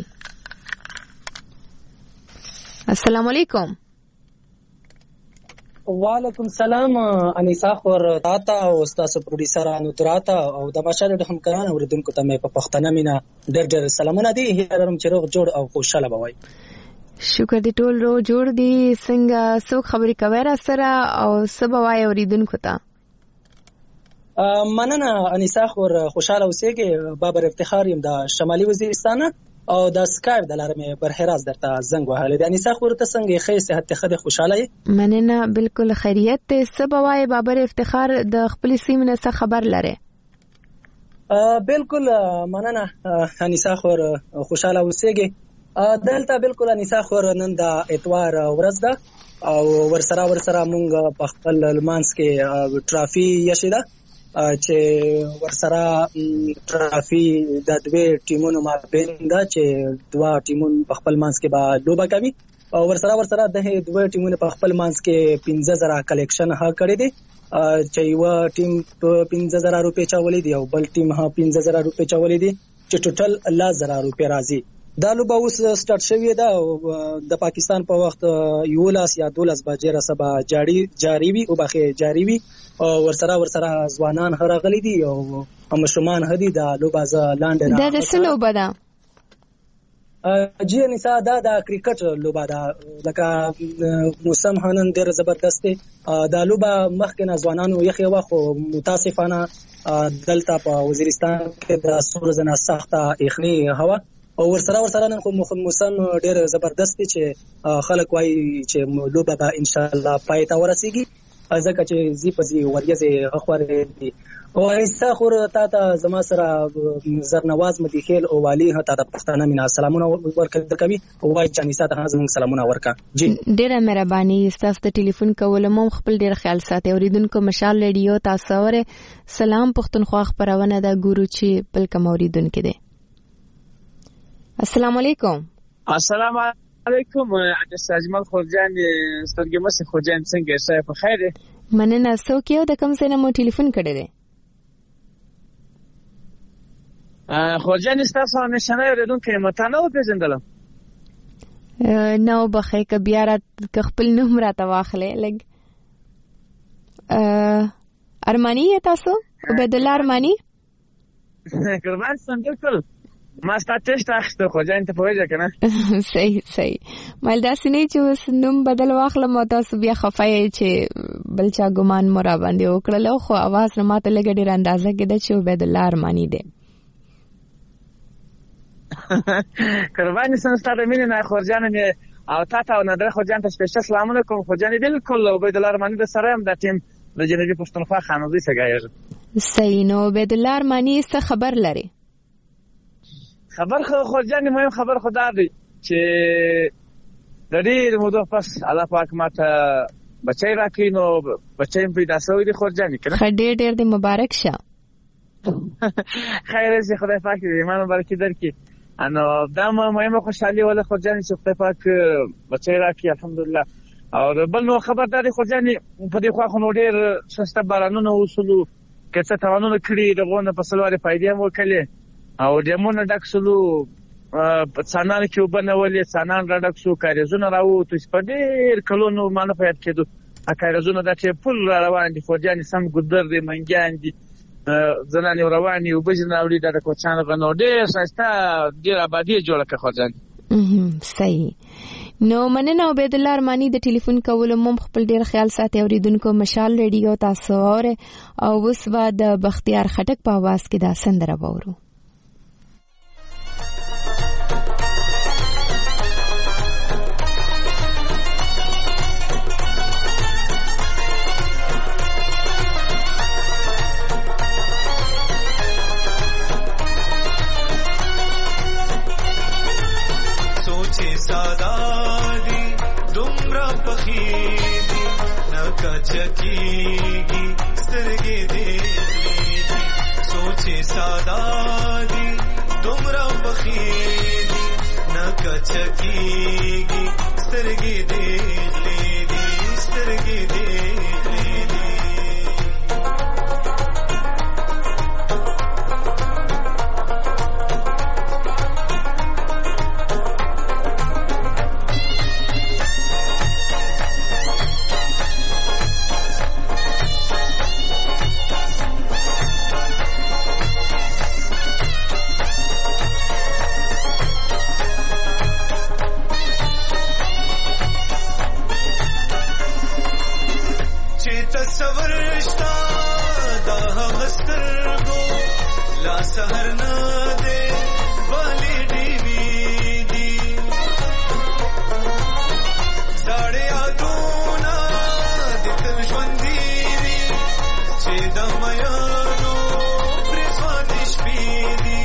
السلام علیکم. وعلیکم السلام انیسا خور تاتا او استاد پروډوسر انوتراتا او د مشال د همکارانو اوریدونکو ته مې په پښتنه مینا ډېر ډېر سلامونه دي. هیرم چې روغ جوړ او خوشاله بوي. شکر دې ټول رو جوړ دي. څنګه څوک خبرې کوي را سره او سبا وای اوریدونکو ته؟ مننه انیسا خور خوشاله اوسېږي. بابر افتخار يم د شمالي وزیرستان او د سکایپ د لارې مې برهراز درته زنګ وهلی دی. انیسا خور ته څنګه ښه صحت ته خدای خوشاله یې؟ مننه بالکل خیریت ته. سبا وای بابر افتخار د خپل سیمې نه څه خبر لري؟ بالکل مننه انیسا خور خوشاله اوسېږي. دلته بالکل انیسا خور نن د اتوار ورځ ده او ورسره ورسره مونږ په خپل لمانس کې ټرافي یشیده چې ورسره ټرافي د دوه ټیمونو مابین ده چې دوه ټیمون په خپل مانس کې به لوبه کوي او ورسره ورسره د دوه ټیمونو په خپل مانس کې پنځه زره کلیکشن ها کړی دی چې یو ټیم په پنځه زره روپے چولې دی او بل ټیم ها پنځه زره روپے چولې دي چې ټوټل لس زره روپے راځي. دا لوبه اوس سٹارټ شوې ده او د پاکستان په وخت یولس یا دولس بجې را سبا جاری جاری وي او بخې جاری وي او ورسره ورسره ځوانان هرغلي دي او مشرومان هدي د لوبه ز لاندې دا د سلوبه ده. جی نساء دا د کرکټ لوبه ده. لکه موسم هنن ډېر زبردست دی. دا لوبه مخکې نه ځوانانو یخي وخت متاسفانه دلته په وزیرستان کې د سورزنه سخته اخنی هوا او ورسره ورسره نن خو موسم ډېر زبردست دی چې خلک وایي چې لوبه به ان شاء الله پای ته ورسیږي ځکه چې زی په زی وریځې غوړې دي. او ایسا خور تا ته زما سره زرنواز مدي خیل او والی هتا د پښتنه مینا سلامونه ورکړه کوي او وایي چې انیسا ته زموږ سلامونه ورکړه. جی ډېر مهرباني. تاسو ته ټلیفون کول مو خپل ډېر خیال ساتي. اوریدونکو مشال ریډیو تاسو اوره سلام پښتونخوا خبرونه دا ګورو چې بل کوم اوریدونکو دي. السلام علیکم. السلام علیکم. استاد اجمل خورجان سترګې مس خورجان څنګه شای په خیر؟ مننه. څوک یو د کوم ځای نه مو ټلیفون کړی دی؟ خورجان تاسو نشانه اوریدونکو متانه وپېژندلم؟ نو بخې که بیا را خپل نوم راته واخلې لږ. ارمانی یې تاسو؟ عبیدالله ارمانی؟ قربان سم بالکل. ما ستاسو اخته خو ځان ته پوهیږه کنه. صحیح صحیح. مال داسې نه چې اوس نوم بدل واخلم او تاسو بیا خفای چې بل چا ګمان مو را باندې وکړل خو اواز نه ماته لګ ډیر اندازه کېده چې عبیدالله ارمانی دی. قرباني سنستاره مینه نه خورجان مې او تا ته او نادر خورجان ته سپیشل سلامونه کوم. خورجان بالکل عبیدالله ارمانی د سره هم د ټیم د جنوبي پښتونخوا خانوزي څخه. صحیح. نو عبیدالله ارمانی څه خبر لري؟ خبر خو خورجان مهم خبر خدا دی چې د دې موضوع پس الله پاک ماته بچی راکړي نو بچی پیدا شوی دی خورجان کنه. خډې ډېر دې مبارک شه. خیر دې خدای پاک دې ایمان برکت درکړي. انو دا مهمه خوشحالي ولا خورجان چې خدای پاک بچی راکړي الحمدلله. او بل نو خبرداري خورجان په دې خوا خو نو ډېر سسته بارانونه وصولو کڅه توانونه کړی دغه نه په سلواري فائدې مو کړي او دمونه ډکسلو په څانان کې وبنولې څانان را ډکسو کاریزونه راوته سپډیر کلونو مانه پیدا کېدو ا کاریزونه د ټې پل روان دي خورجان سم ګدر دي منګان دي زنان رواني او بجن اوري د کوچان غنو ډېر سستا ډېر آبادی جوړه کړ خورجان. صحیح. نو مننه عبیدالله ارمانی د ټلیفون کولو مم خپل ډیر خیال ساتي. اوریدونکو مشال ریډیو تاسو اوره او اوس به د بختیار خټک په आवाज کې دا سندره وورو. चकीगी स्तरगे दे सोचे सादा زهر نه دی بلې ډیوې دي زاړه یادونه د تل ژوندي دي چې د میانو پرې ځوانې شپې دي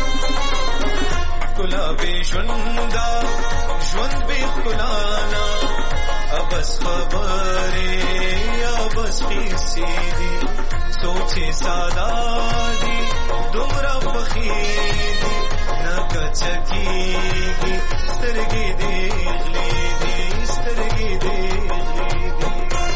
ښکلا بې ژونده ژوند بې ښکلا نه بس خبرې یا بس قیسې دي سوچې ساده دي دومره پخې دي نه کچکېږي سترګې دې غلې دي سترګې دې غلې دي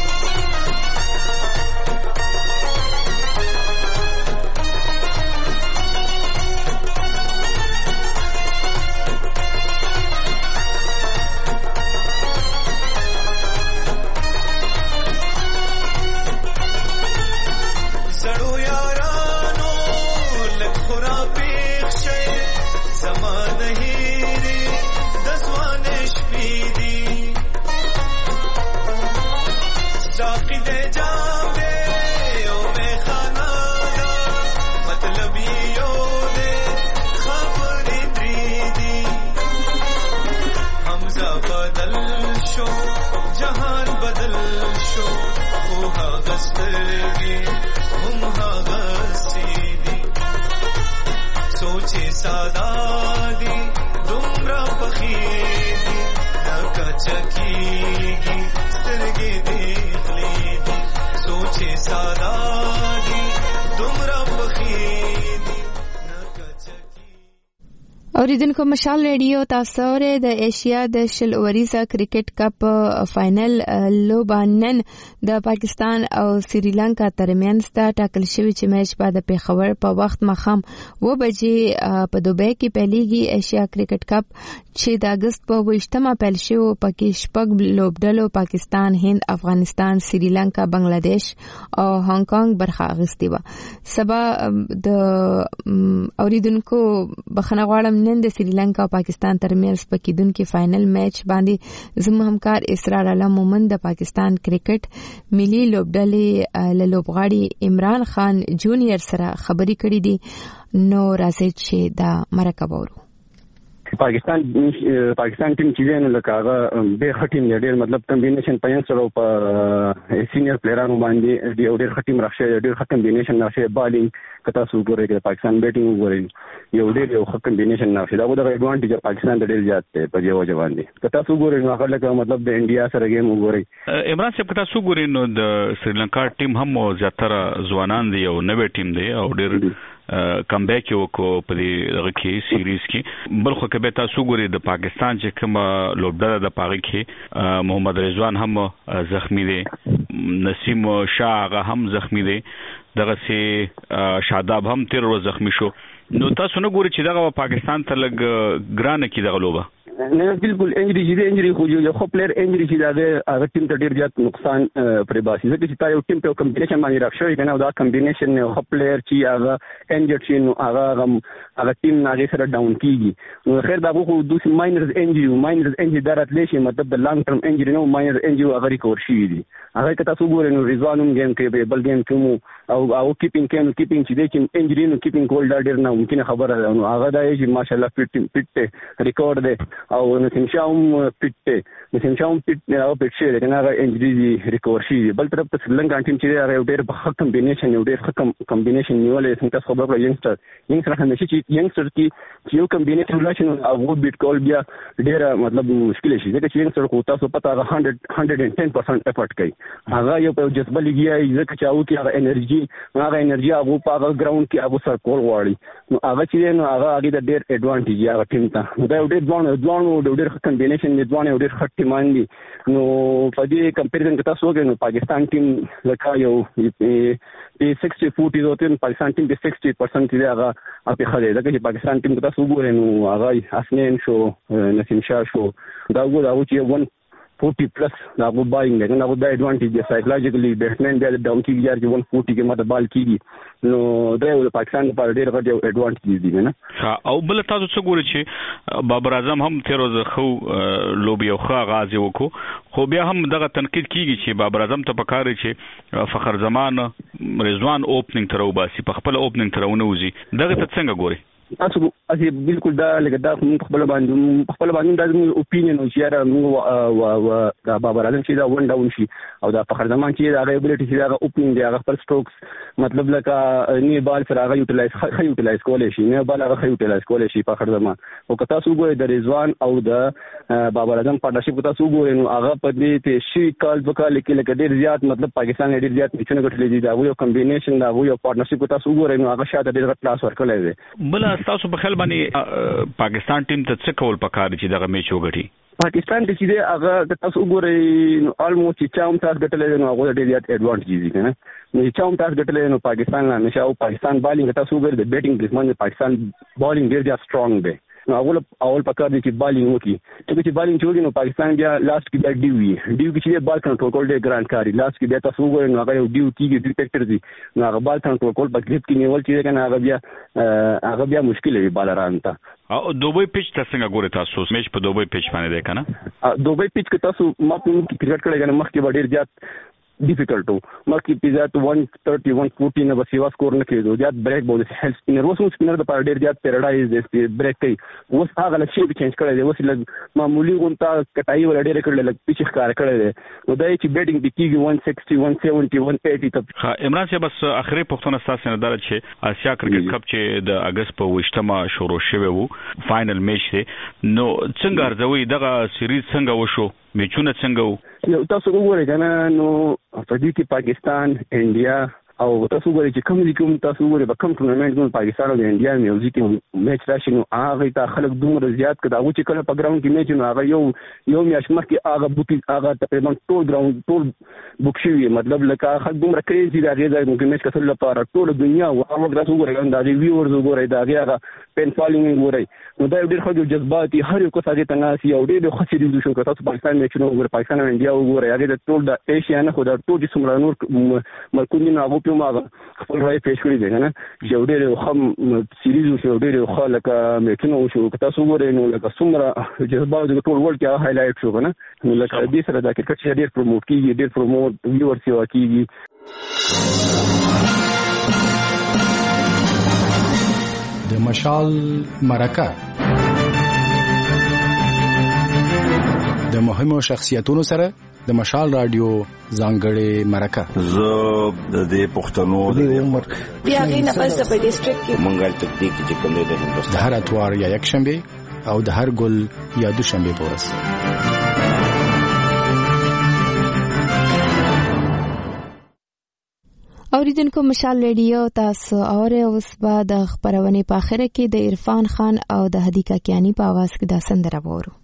اوریدونکو مشال ریډیو تاسو لري د ایشیا د شل اوریزه کرکټ کپ فائنل لوبه نن د پاکستان او سریلانکا ترمنځ د ټاکل شوی چې میچ بعد په خبر په وخت مخام و بجې په دوبۍ کې پیلېږي ایشیا کرکټ کپ چې د اگست په وشتمه پیل شو پکې شپږ لوبډلو پاکستان هند افغانستان سریلانکا بنگلاديش او هانګ کانګ برخه اخیستې و سبا د اوریدونکو بخنه غواړم نن د سریلانکا او پاکستان ترمنځ پکېدونکو فائنل میچ باندې زموږ همکار اسرار علم مومن د پاکستان کرکټ ملي لوبډلې له لوبغاړي عمران خان جونیئر سره خبري کړې دي نو راځي چې دا مرکه وورو پاکستان پاکستان ټیم چې نه لکه به خټیم ډېر مطلب کمبینیشن پاین سره په سینیئر پلیرانو باندې ډېر خټیم راشه ډېر ختم کمبینیشن راشه بالینګ کتا سو ګورې کې پاکستان بیټینګ وګورې یو ډېر یو ختم کمبینیشن راشه دا د ایڈوانټیج پاکستان د ډېر زیات دی په یو ځوان دي کتا سو ګورې نو هغه لکه مطلب د انډیا سره گیم وګورې عمران صاحب کتا سو ګورې نو د سریلانکا ټیم هم زیاتره ځوانان دي او نوې ټیم دی او ډېر کم بیک یو کو په دې دغه کې سیریز کې بل خو کبه تاسو ګوري د پاکستان چې کوم لوبډله د پاغي کې محمد رضوان هم زخمی دي نسیم شاه هم زخمی دي دغه سي شاداب هم تیر ورځ زخمی شو نو تاسو نه ګوري چې دغه پاکستان ته لګ ګرانه کې دغه لوبه نه بالکل انجری چې انجری خو یو خو پلیر انجری چې دا هغه ټیم ته ډیر زیات نقصان پرې باسي ځکه چې تا یو ټیم په کمبینیشن باندې راښوي کنه دا کمبینیشن نه خو پلیر چې هغه انجری شي نو هغه هغه ټیم نه سره ډاون کیږي نو خیر دا خو دوس ماینرز انجری ماینرز انجری درات لشي مطلب د لانګ ټرم انجری نو ماینر انجری هغه ریکور شي دي هغه کته څو ګورې نو رضوانوم گیم کې بل گیم کې او او کیپینګ کې نو کیپینګ چې د چې انجری نو کیپینګ کول دا ډیر نه ممکن خبره ده نو هغه دا چې ماشاءالله فټ فټ ریکورډ ده او نسیم شاوم پټ نسیم شاوم پټ او پټ شي دا هغه انجری دی ریکور شي بل طرف ته سریلانکا ټیم چې هغه ډیر په کمبینیشن یو ډیر ښه کمبینیشن نیولې څنګه خبره کړی ینګستر ینګستر همیشه چې ینګستر کې یو کمبینیشن راشي نو هغه بیٹ کول بیا ډیر مطلب مشکل شي ځکه چې ینګستر کو تاسو پتا هغه one hundred ten percent افورت کوي هغه یو په جذبه لګي ځکه چې هغه کې هغه انرژي هغه انرژي هغه په هغه ګراوند کې هغه سر کول غواړي نو هغه چې نو هغه هغه د ډیر ایڈوانټیج هغه ټیم ته دا ډیر ځوان ځوان ډیر کمبینیشن دی ځوان ډیر ښه ټیمان دي نو په دې کمپیریزن کې تاسو وګورئ نو پاکستان ټیم لکه یو په sixty forty دوتن پاکستان ټیم په sixty percent دی هغه په خله دا چې پاکستان ټیم کې تاسو وګورئ نو هغه حسنین شو نسیم شاه شو دا وګورئ چې one forty plus دا غو بالینګ دی نو دا ایڈوانټیج دی سایکولوژیکلی بیټسمن بیا د ډاون کیږي چې one forty کې ماته بال کیږي نو دا د پاکستان لپاره ډېر غوړ ایڈوانټیج دی نه او بل تاسو څه ګورئ چې بابر اعظم هم تیر ورځ خو لوبي او خو غاز وکړو خو بیا هم دغه تنقید کیږي چې بابر اعظم ته پکاره چې فخر زمان رضوان اوپننګ تر وباسي په خپل اوپننګ تر ونوزي دغه ته څنګه ګورئ تاسو اسی بالکل دا لکه دا خپل باندې خپل باندې د زموږ اپینین او چې موږ دا بابر اعظم چې دا ون ډاون شي او دا فخر زمان چې دا ابیلیټی چې دا اوپننګ دی هغه خپل سټروکس مطلب لکه نی بال سره هغه یوټیلایز خو یوټیلایز کولای شي نه بال هغه یوټیلایز کولای شي فخر زمان او که تاسو ګورئ د رضوان او د بابر اعظم پارټنرشپ تاسو ګورئ نو هغه په دې ته شي کال وکړي لیکن لکه ډیر زیات مطلب پاکستان ډیر زیات میچونه غټلې دي دا یو کمبینیشن دا یو پارټنرشپ تاسو ګورئ نو هغه شاته ډیر غټ کلاس ورکړل دی بل تاسو په خپل باندې پاکستان ټیم ته څه کول پکاره چې دغه میچ وګټي پاکستان چې دی هغه تاسو وګورئ نو الموست چې چاوم تاسو ګټلې نو هغه ډېر زیات ایڈوانټیج دي کنه نو چې چاوم تاسو ګټلې نو پاکستان نه نشه او پاکستان بالینګ تاسو وګورئ د بیټینګ پلیسمن پاکستان بالینګ ډېر زیات سترونګ دی نو اول اول پکار دي چې بالینګ وکړي چې بالینګ چوي نو پاکستان بیا لاست کې بیا ډیو وي ډیو کې چې بال کنټرول کول ډېر ګران کاری لاست کې بیا تاسو وګورئ نو هغه ډیو کېږي ډیټیکټر دي نو هغه بال کنټرول کول په گریپ کې نیول چې کنه هغه بیا هغه بیا مشکل وي بالران ته او دوبۍ پیچ تاسو څنګه ګورئ تاسو میچ په دوبۍ پیچ باندې ده کنه دوبۍ پیچ کې تاسو ما په کرکټ کړه کنه مخکې ډېر زیات ډیفیکلټ وو مخکې پیزات one thirty one forty نه بس یو سکور نه کېدو زیات بریک بول هیل سپینر وسو سپینر د پاره ډېر زیات پیراډایز دی بریک کوي اوس هغه لکه شی چینج کړی دی اوس لږ معمولی غونټه کټای ول ډېر کړل لږ پیچ ښکار کړی دی نو دا چې بیټینګ د کیږي one sixty one seventy one eighty ته ها عمران صاحب بس اخري پښتون تاسو نه دار چې اسیا کرکټ کپ چې د اگست په وشتمه شروع شوه وو فائنل میچ دی نو څنګه ارزوي دغه سیریز څنګه وشو میچونه څنګه وو یو تاسو وګورئ کنه نو په دې کې پاکستان انډیا او تاسو وګورئ چې کوم دي کوم تاسو وګورئ په کوم ټورنمنت کې پاکستان او انډیا میوزیک میچ راشي نو هغه ته خلک دومره زیات کړه او چې کله په ګراوند کې میچ نو هغه یو یو میاش مخکې هغه بوکي هغه تقریبا ټول ګراوند ټول بوک شوی مطلب لکه خلک دومره کریزي دا غیر د میچ کتل لپاره ټول دنیا او هغه تاسو وګورئ دا ریویورز وګورئ دا هغه پین فالینګ وګورئ نو دا ډېر خلک جذباتي هر یو کو ساده تناسي او ډېر خو سیریز شو کړه تاسو پاکستان میچ نو وګورئ پاکستان او انډیا وګورئ هغه د ټول د ایشیا نه خو د ټول څومره نور ملکونه نه هغه په ما خپل راي پیش کړی دی کنه چې ډېر خو سیریز شو ډېر خو لکه میچونه شو تاسو وګورئ نو لکه څومره جذبات د ټول ورلد کې هایلایټ شو کنه نو لکه دې سره د کرکټ چې ډېر پروموټ کیږي ډېر پروموټ ویورز یو کیږي د مشال مرکه د مهمو شخصیتونو سره د مشال رادیو ځانګړې مرکه زه د دې پښتنو د عمر بیا غي نه پس په ډیسټریکټ کې منګل تکتیک چې کوم دی د هندوستان د هر اتوار یا یک شنبه او د هر ګل یا دوشنبه په ورځ اوریدونکو مشال ریډیو تاسو اور اوس بعد خبرونه په اخره کې د عرفان خان او د هدیکا کیانی په आवाज کې د سندره وورو